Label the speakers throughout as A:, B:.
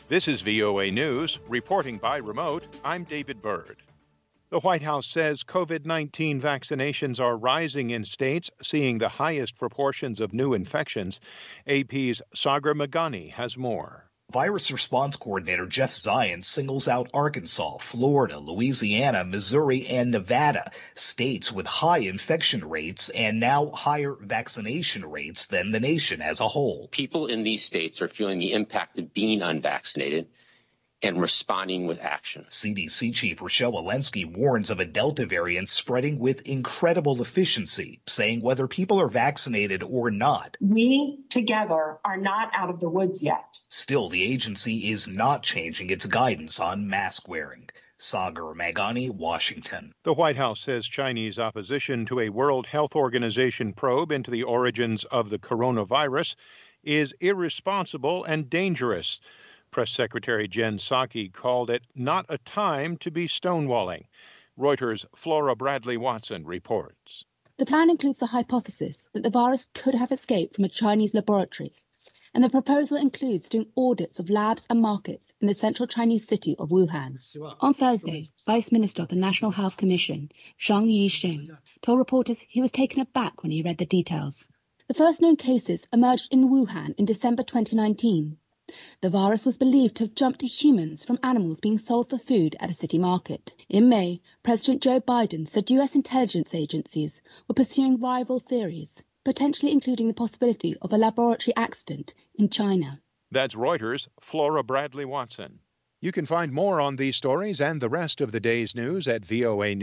A: This is VOA News, reporting by remote. I'm David Byrd. The White House says COVID-19 vaccinations are rising in states seeing the highest proportions of new infections. AP's Sagar Meghani has more.
B: Virus Response Coordinator Jeff Zients singles out Arkansas, Florida, Louisiana, Missouri, and Nevada, states with high infection rates and now higher vaccination rates than the nation as a whole.
C: People in these states are feeling the impact of being unvaccinated and responding with action.
B: CDC Chief Rochelle Walensky warns of a Delta variant spreading with incredible efficiency, saying whether people are vaccinated or not,
D: we together are not out of the woods yet.
B: Still, the agency is not changing its guidance on mask wearing. Sagar Meghani, Washington.
A: The White House says Chinese opposition to a World Health Organization probe into the origins of the coronavirus is irresponsible and dangerous. Press Secretary Jen Psaki called it not a time to be stonewalling. Reuters' Flora Bradley Watson reports.
E: The plan includes the hypothesis that the virus could have escaped from a Chinese laboratory, and the proposal includes doing audits of labs and markets in the central Chinese city of Wuhan. On Thursday, Vice Minister of the National Health Commission, Zhang Yisheng, told reporters he was taken aback when he read the details. The first known cases emerged in Wuhan in December 2019. The virus was believed to have jumped to humans from animals being sold for food at a city market. In May, President Joe Biden said US intelligence agencies were pursuing rival theories, potentially including the possibility of a laboratory accident in China.
A: That's Reuters' Flora Bradley Watson. You can find more on these stories and the rest of the day's news at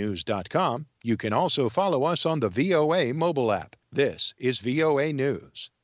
A: voanews.com. You can also follow us on the VOA mobile app. This is VOA News.